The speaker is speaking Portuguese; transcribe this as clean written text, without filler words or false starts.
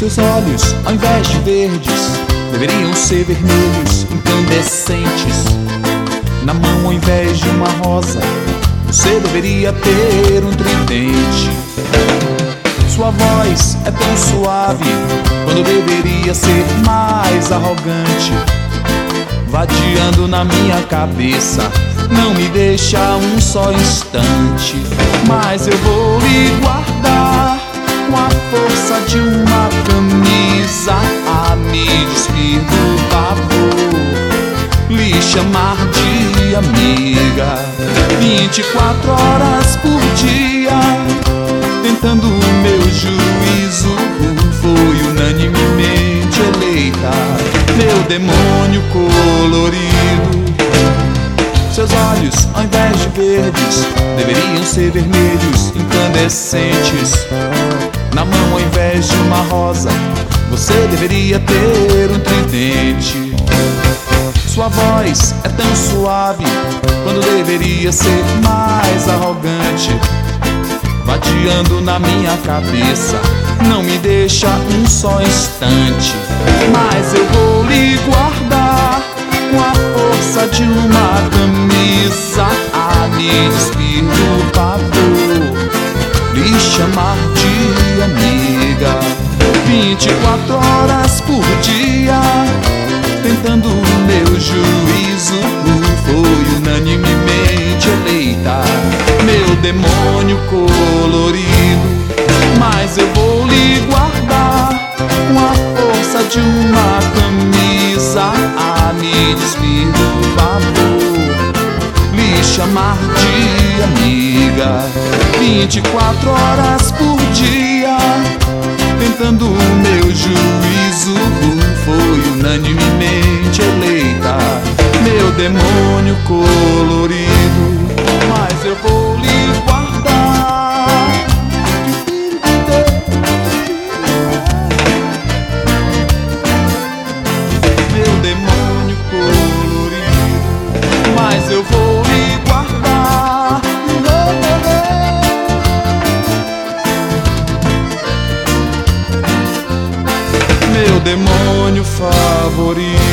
Seus olhos, ao invés de verdes, deveriam ser vermelhos, incandescentes. Na mão, ao invés de uma rosa, você deveria ter um tridente. Sua voz é tão suave, quando deveria ser mais arrogante. Vadiando na minha cabeça, não me deixa um só instante. Mas eu vou lhe guardar com a força de uma camisa, a me despir do pavor, lhe chamar de amiga. 24 horas por dia, tentando o meu juízo, foi unanimemente eleita meu demônio colorido. Seus olhos, ao invés de verdes, deveriam ser vermelhos, incandescentes. Na mão, ao invés de uma rosa, você deveria ter um tridente. Sua voz é tão suave, quando deveria ser mais arrogante. Vadiando na minha cabeça, não me deixa um só instante. Mas eu vou lhe guardar com a força de uma camisa, a me despir do pavor, lhe chamar de amiga. 24 horas por dia, tentando o meu juízo, foi unanimemente eleita meu demônio colorido. Mas eu vou lhe guardar com a força de uma camisa, a me despir do pavor, lhe chamar de amiga. 24 horas por dia, tentando o meu juízo, foi unanimemente eleita meu demônio colorido. Mas eu vou lhe guardar meu demônio colorido. Mas eu vou lhe guardar meu demônio favorito.